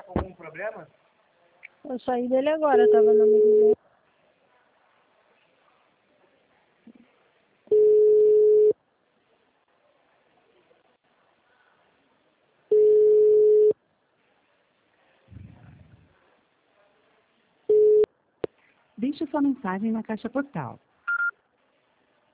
algum problema? Eu saí dele agora, tava no meio. Deixe sua mensagem na caixa postal